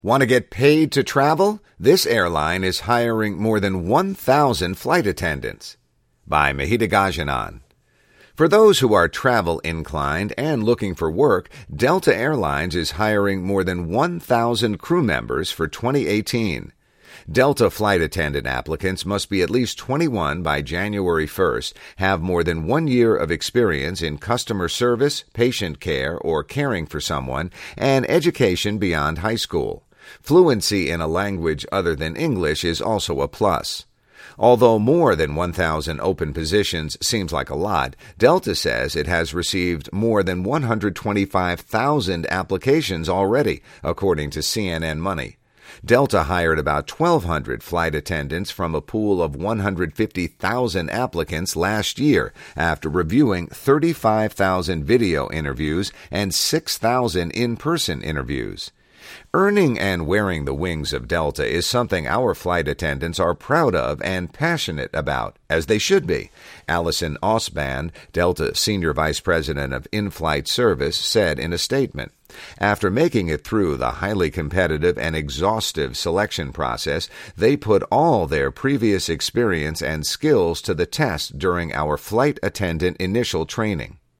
Want to get paid to travel? This airline is hiring more than 1,000 flight attendants. By Mahida Gajanan. For those who are travel inclined and looking for work, Delta Airlines is hiring more than 1,000 crew members for 2018. Delta flight attendant applicants must be at least 21 by January 1st, have more than 1 year of experience in customer service, patient care, or caring for someone, and education beyond high school. Fluency in a language other than English is also a plus. Although more than 1,000 open positions seems like a lot, Delta says it has received more than 125,000 applications already, according to CNN Money. Delta hired about 1,200 flight attendants from a pool of 150,000 applicants last year after reviewing 35,000 video interviews and 6,000 in-person interviews. Earning and wearing the wings of Delta is something our flight attendants are proud of and passionate about, as they should be. Allison Osband, Delta Senior Vice President of In-Flight Service, said in a statement. After making it through the highly competitive and exhaustive selection process, they put all their previous experience and skills to the test during our flight attendant initial training.